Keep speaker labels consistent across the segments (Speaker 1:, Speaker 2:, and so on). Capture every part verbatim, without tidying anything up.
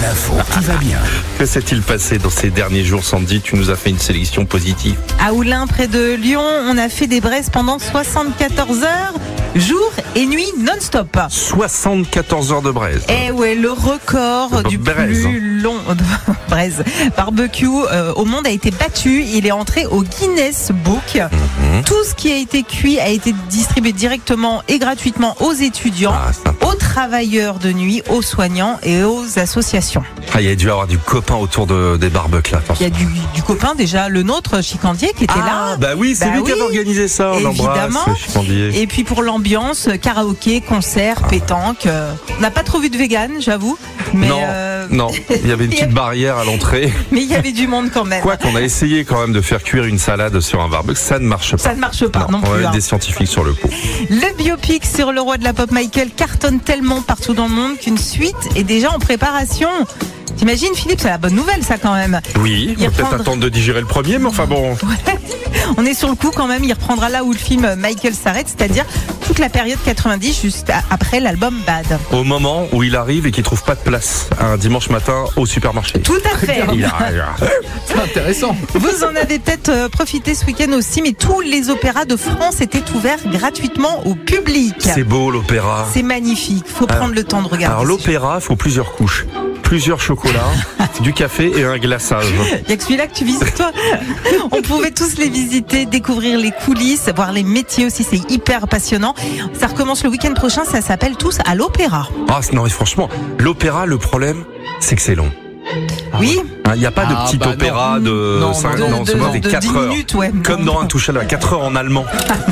Speaker 1: L'info qui va bien.
Speaker 2: Que s'est-il passé dans ces derniers jours, Sandy? Tu nous as fait une sélection positive.
Speaker 3: À Oulin, près de Lyon, on a fait des braises pendant soixante-quatorze heures, jour et nuit non-stop.
Speaker 2: soixante-quatorze heures de braise.
Speaker 3: Eh ouais, le record
Speaker 2: Le
Speaker 3: du
Speaker 2: braise.
Speaker 3: plus long braise barbecue euh, au monde a été battu. Il est entré au Guinness Book.
Speaker 2: Mmh.
Speaker 3: Tout ce qui a été cuit a été distribué directement et gratuitement aux étudiants,
Speaker 2: Ah, sympa.
Speaker 3: aux travailleurs de nuit, aux soignants et aux associations.
Speaker 2: Ah, il y a dû y avoir du copain autour de, des barbecues là.
Speaker 3: Il y a du, du copain déjà, le nôtre, Chicandier, qui était
Speaker 2: Ah,
Speaker 3: là.
Speaker 2: bah oui, c'est
Speaker 3: Bah
Speaker 2: lui qui
Speaker 3: oui,
Speaker 2: avait organisé ça. On
Speaker 3: évidemment.
Speaker 2: l'embrasse, Chicandier.
Speaker 3: Et puis pour l'ambiance, karaoké, concert, pétanque. euh, On n'a pas trop vu de vegan, j'avoue. Mais
Speaker 2: non,
Speaker 3: euh,
Speaker 2: non, il y avait une petite barrière à l'entrée.
Speaker 3: mais il y avait du monde quand même.
Speaker 2: Quoi qu'on a essayé quand même de faire cuire une salade sur un barbecue, ça ne marche pas.
Speaker 3: Ça ne marche pas non,
Speaker 2: on va
Speaker 3: plus.
Speaker 2: être
Speaker 3: hein.
Speaker 2: des scientifiques sur le coup.
Speaker 3: Le biopic sur le roi de la pop Michael cartonne tellement partout dans le monde qu'une suite est déjà en préparation. T'imagines, Philippe, c'est la bonne nouvelle ça quand même.
Speaker 2: Oui, on
Speaker 3: Il
Speaker 2: va peut-être
Speaker 3: reprendra-
Speaker 2: attendre de digérer le premier, mais enfin bon.
Speaker 3: On est sur le coup quand même, il reprendra là où le film Michael s'arrête, c'est-à-dire toute la période quatre-vingt-dix, juste a- après l'album Bad.
Speaker 2: Au moment où il arrive et qu'il trouve pas de place un dimanche matin au supermarché.
Speaker 3: Tout à fait.
Speaker 2: Il arrive.
Speaker 1: C'est intéressant.
Speaker 3: Vous en avez peut-être euh, profité ce week-end aussi, mais tous les opéras de France étaient ouverts gratuitement au public.
Speaker 2: C'est beau l'opéra.
Speaker 3: C'est magnifique, faut
Speaker 2: Alors-
Speaker 3: prendre le temps de regarder.
Speaker 2: Alors l'opéra, il faut plusieurs couches. Plusieurs chocolats, du café et un glaçage.
Speaker 3: Il n'y a que celui-là que tu visites, toi. On pouvait tous les visiter, découvrir les coulisses, voir les métiers aussi, c'est hyper passionnant. Ça recommence le week-end prochain, ça s'appelle Tous à l'Opéra.
Speaker 2: Ah non, mais franchement, l'opéra, le problème, c'est que c'est long.
Speaker 3: Oui,
Speaker 2: Il n'y a pas de
Speaker 1: Ah,
Speaker 2: petit
Speaker 1: bah non.
Speaker 2: opéra de
Speaker 1: Non,
Speaker 2: cinq,
Speaker 1: non,
Speaker 3: de,
Speaker 2: non,
Speaker 3: de,
Speaker 2: c'est moi
Speaker 3: de,
Speaker 2: des
Speaker 3: de
Speaker 2: quatre
Speaker 3: dix
Speaker 2: heures.
Speaker 3: minutes, ouais.
Speaker 2: Comme dans un touche à la quatre heures en allemand.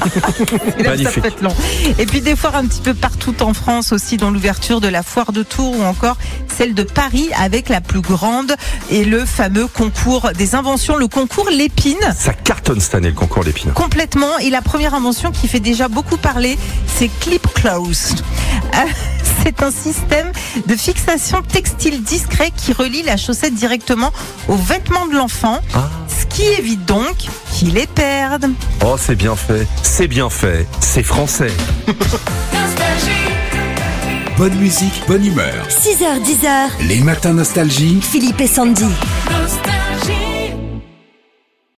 Speaker 3: Et là, ça
Speaker 2: Magnifique.
Speaker 3: peut être long. Et puis des foires un petit peu partout en France aussi, dont l'ouverture de la foire de Tours ou encore celle de Paris avec la plus grande et le fameux concours des inventions, le concours Lépine.
Speaker 2: Ça cartonne cette année, le concours d'épines.
Speaker 3: Complètement. Et la première invention qui fait déjà beaucoup parler, c'est Clip Close. Euh, C'est un système de fixation textile discret qui relie la chaussette directement aux vêtements de l'enfant,
Speaker 2: Ah.
Speaker 3: ce qui évite donc qu'il les perde.
Speaker 2: Oh, c'est bien fait. C'est bien fait. C'est français.
Speaker 1: Bonne musique, bonne humeur.
Speaker 4: six heures dix heures,
Speaker 1: Les matins nostalgie.
Speaker 4: Philippe et Sandy.
Speaker 5: Nostalgie.